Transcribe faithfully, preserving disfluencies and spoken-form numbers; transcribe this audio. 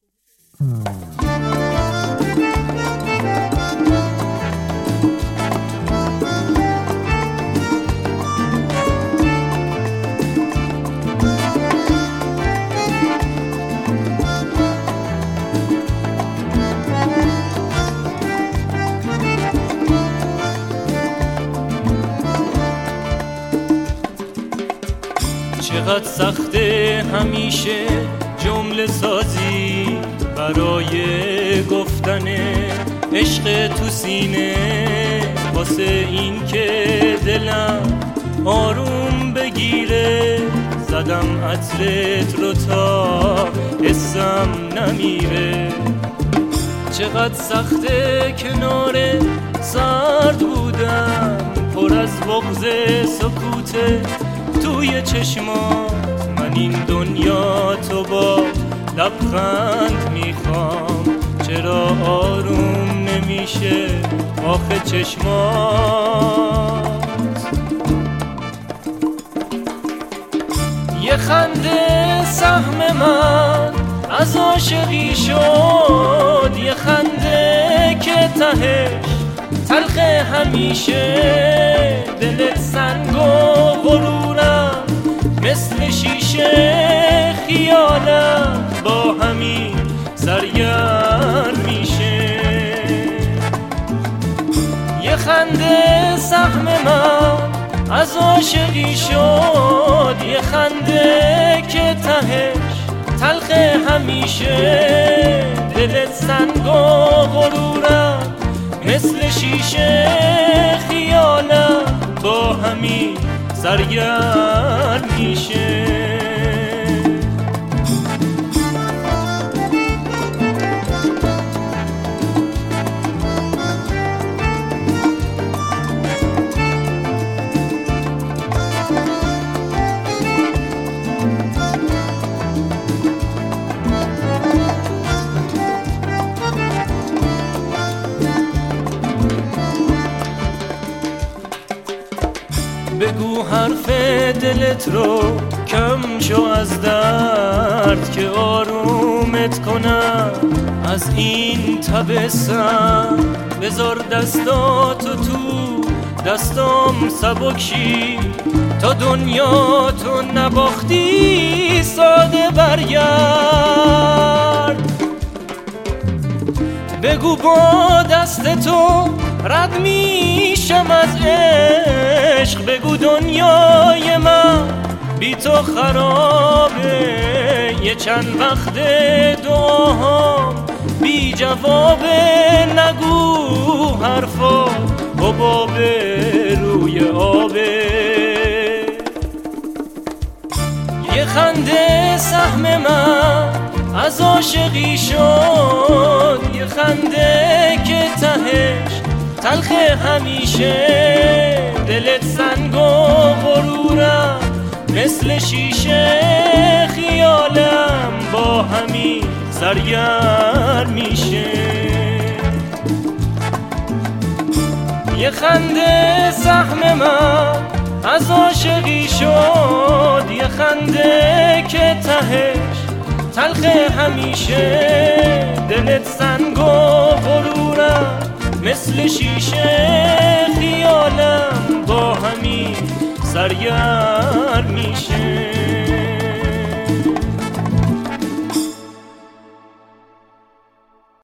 چقدر سخته همیشه جمله سازی برای گفتن عشق تو سینه، واسه این که دلم آروم بگیره زدم عطرت رو تا حسم نمیره. چقدر سخته کنار سرد بودم پر از بغض سکوته توی چشمات، من این دنیا تو با لبخند میخوام، چرا آروم نمیشه آخه چشمات؟ یه خنده سهم من از عاشقی شد، یه خنده که تهش تلخ همیشه، دلت سنگ و غرورم مثل شیشه، خیالم با همین سرگرم میشه. یه خنده سهم من از عاشقی شد، یه خنده که تهش تلخ همیشه، دلت سنگ و غرورم مثل شیشه، خیالم با همین سرگرم میشه. بگو حرف دلت رو کم شو از درد که آرومت کنم از این تبسم، بذار دستاتو تو دستام سبک شی تا دنیا تو نباختی ساده برگرد. بگو با دست تو رد میشم از عشق، بگو دنیای من بی تو خرابه، یه چند وقت دعاهام بی جوابه، نگو حرفا حباب روی آبه. یه خنده سهم من از عاشقی شد، یه خنده که تهش تلخ همیشه، دلت سنگ و غرورم مثل شیشه، خیالم با همین سرگرم میشه. یه خنده سهم من از عاشقی شد، یه خنده که تهش تلخ همیشه، دلت سنگ و غرورم مثل شیشه، خیالم با همین سرگرم میشه.